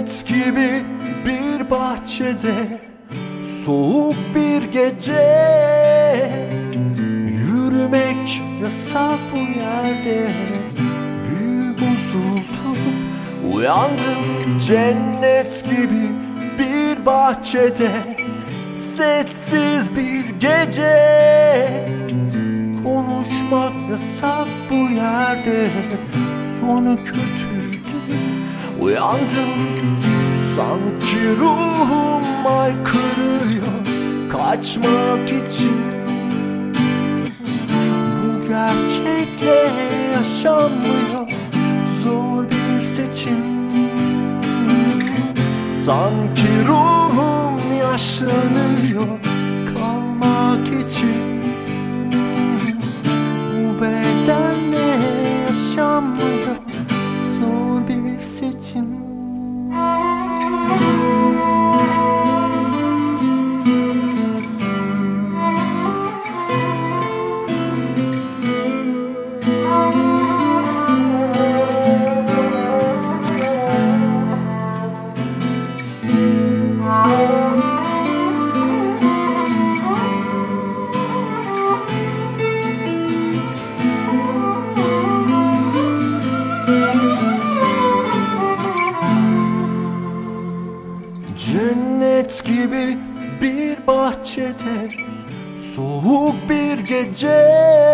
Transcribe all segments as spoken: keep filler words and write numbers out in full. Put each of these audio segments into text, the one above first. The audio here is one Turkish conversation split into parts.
Cennet gibi bir bahçede, soğuk bir gece, yürümek yasak bu yerde. Büyü bozuldu, uyandım cennet gibi bir bahçede, sessiz bir gece. Konuşmak yasak bu yerde, sonu kötüydü. Uyandım, sanki ruhum aykırıyor kaçmak için. Bu gerçekle yaşanmıyor, zor bir seçim. Sanki ruhum yaşlanıyor kalmak için. Bu bedenle yaşanmıyor, zor bir seçim. Cennet gibi bir bahçede, soğuk bir gece,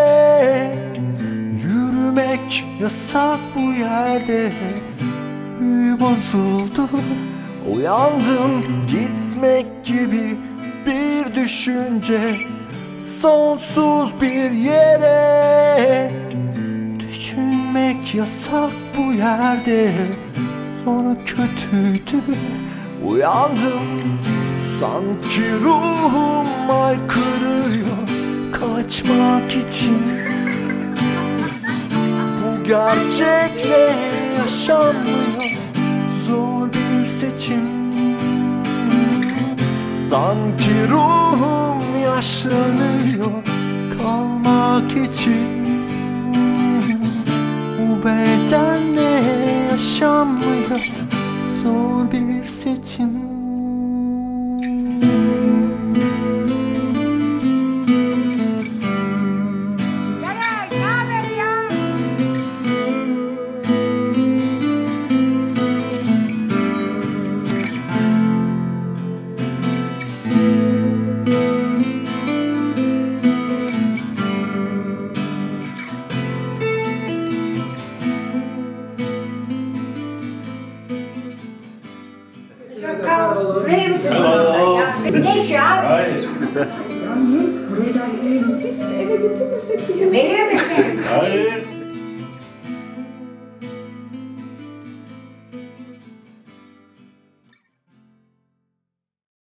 yürümek yasak bu yerde. Büyü bozuldu, uyandım, gitmek gibi bir düşünce, sonsuz bir yere. Düşünmek yasak bu yerde, sonu kötüydü. Uyandım, sanki ruhum aykırıyor kaçmak için. Bu gerçekle yaşanmıyor, zor bir seçim. Sanki ruhum yaşlanıyor kalmak için. Bu bedenle yaşanmıyor, zor bir seçim. Caner, ne haber ya? Verir misin bana? Ne iş ya? Hayır. Verir misin? Hayır.